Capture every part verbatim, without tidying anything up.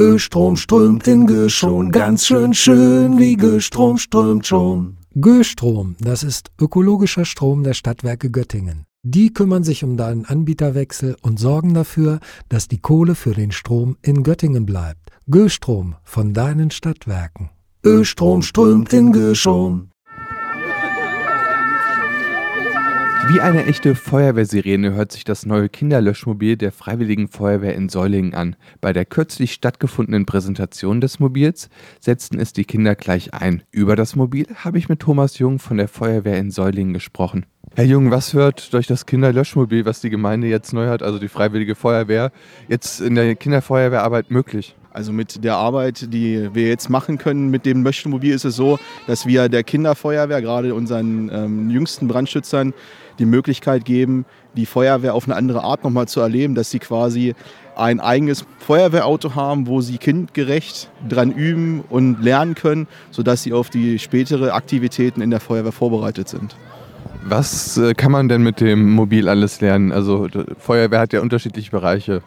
Östrom strömt in Göschon, ganz schön schön, wie Göstrom strömt schon. Göstrom, das ist ökologischer Strom der Stadtwerke Göttingen. Die kümmern sich um deinen Anbieterwechsel und sorgen dafür, dass die Kohle für den Strom in Göttingen bleibt. Göstrom von deinen Stadtwerken. Östrom strömt in Göschon. Wie eine echte Feuerwehrsirene hört sich das neue Kinderlöschmobil der Freiwilligen Feuerwehr in Säulingen an. Bei der kürzlich stattgefundenen Präsentation des Mobils setzten es die Kinder gleich ein. Über das Mobil habe ich mit Thomas Jung von der Feuerwehr in Säulingen gesprochen. Herr Jung, was wird durch das Kinderlöschmobil, was die Gemeinde jetzt neu hat, also die Freiwillige Feuerwehr, jetzt in der Kinderfeuerwehrarbeit möglich? Also mit der Arbeit, die wir jetzt machen können mit dem Löschmobil, ist es so, dass wir der Kinderfeuerwehr, gerade unseren ähm, jüngsten Brandschützern, die Möglichkeit geben, die Feuerwehr auf eine andere Art nochmal zu erleben, dass sie quasi ein eigenes Feuerwehrauto haben, wo sie kindgerecht dran üben und lernen können, sodass sie auf die spätere Aktivitäten in der Feuerwehr vorbereitet sind. Was äh, kann man denn mit dem Mobil alles lernen? Also die Feuerwehr hat ja unterschiedliche Bereiche.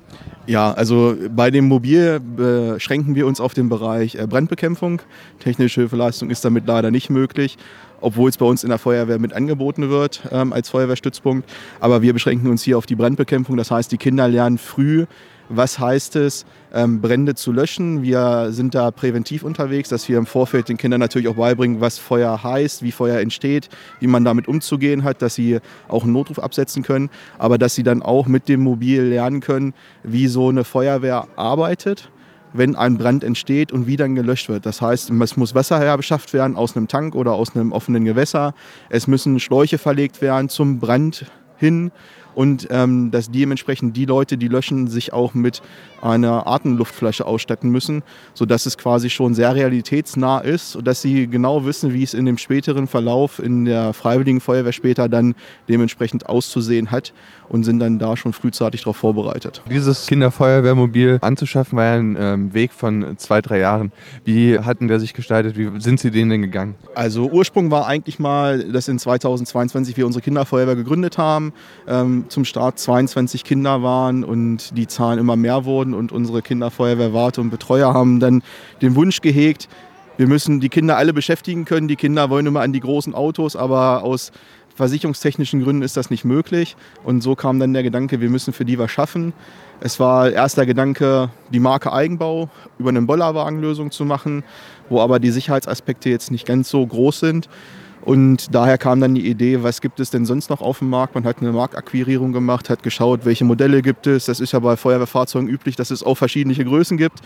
Ja, also bei dem Mobil beschränken wir uns auf den Bereich Brandbekämpfung. Technische Hilfeleistung ist damit leider nicht möglich, obwohl es bei uns in der Feuerwehr mit angeboten wird ähm, als Feuerwehrstützpunkt. Aber wir beschränken uns hier auf die Brandbekämpfung. Das heißt, die Kinder lernen früh, was heißt es, ähm, Brände zu löschen. Wir sind da präventiv unterwegs, dass wir im Vorfeld den Kindern natürlich auch beibringen, was Feuer heißt, wie Feuer entsteht, wie man damit umzugehen hat, dass sie auch einen Notruf absetzen können, aber dass sie dann auch mit dem Mobil lernen können, wie so eine Feuerwehr arbeitet, wenn ein Brand entsteht und wie dann gelöscht wird. Das heißt, es muss Wasser herbeschafft werden aus einem Tank oder aus einem offenen Gewässer. Es müssen Schläuche verlegt werden zum Brand hin. Und ähm, dass dementsprechend die Leute, die löschen, sich auch mit einer Atemluftflasche ausstatten müssen, sodass es quasi schon sehr realitätsnah ist und dass sie genau wissen, wie es in dem späteren Verlauf in der Freiwilligen Feuerwehr später dann dementsprechend auszusehen hat und sind dann da schon frühzeitig darauf vorbereitet. Dieses Kinderfeuerwehrmobil anzuschaffen war ja ein ähm, Weg von zwei, drei Jahren. Wie hatten der sich gestaltet? Wie sind Sie den denn gegangen? Also Ursprung war eigentlich mal, dass in zweitausendzweiundzwanzig wir unsere Kinderfeuerwehr gegründet haben. Ähm, zum Start zweiundzwanzig Kinder waren und die Zahlen immer mehr wurden und unsere Kinderfeuerwehrwarte und Betreuer haben dann den Wunsch gehegt, wir müssen die Kinder alle beschäftigen können. Die Kinder wollen immer an die großen Autos, aber aus versicherungstechnischen Gründen ist das nicht möglich. Und so kam dann der Gedanke, wir müssen für die was schaffen. Es war erst der Gedanke, die Marke Eigenbau über eine Bollerwagenlösung zu machen, wo aber die Sicherheitsaspekte jetzt nicht ganz so groß sind. Und daher kam dann die Idee, was gibt es denn sonst noch auf dem Markt? Man hat eine Marktakquirierung gemacht, hat geschaut, welche Modelle gibt es. Das ist ja bei Feuerwehrfahrzeugen üblich, dass es auch verschiedene Größen gibt.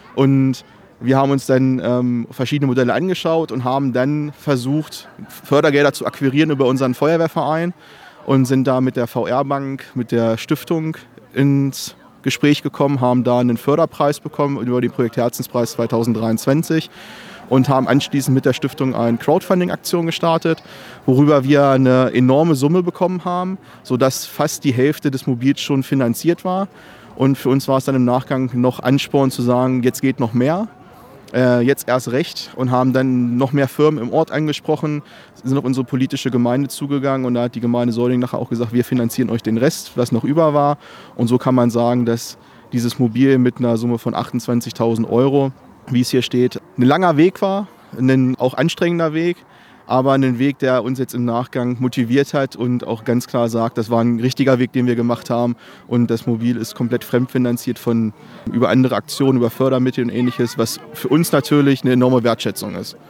Und wir haben uns dann ähm, verschiedene Modelle angeschaut und haben dann versucht, Fördergelder zu akquirieren über unseren Feuerwehrverein und sind da mit der V R-Bank, mit der Stiftung ins Gespräch gekommen, haben da einen Förderpreis bekommen über den Projekt Herzenspreis zweitausenddreiundzwanzig. Und haben anschließend mit der Stiftung eine Crowdfunding-Aktion gestartet, worüber wir eine enorme Summe bekommen haben, sodass fast die Hälfte des Mobils schon finanziert war. Und für uns war es dann im Nachgang noch Ansporn zu sagen, jetzt geht noch mehr, äh, jetzt erst recht. Und haben dann noch mehr Firmen im Ort angesprochen, sind auf unsere politische Gemeinde zugegangen. Und da hat die Gemeinde Säulingen nachher auch gesagt, wir finanzieren euch den Rest, was noch über war. Und so kann man sagen, dass dieses Mobil mit einer Summe von achtundzwanzigtausend Euro, wie es hier steht, ein langer Weg war, ein auch anstrengender Weg, aber ein Weg, der uns jetzt im Nachgang motiviert hat und auch ganz klar sagt, das war ein richtiger Weg, den wir gemacht haben und das Mobil ist komplett fremdfinanziert von über andere Aktionen, über Fördermittel und Ähnliches, was für uns natürlich eine enorme Wertschätzung ist.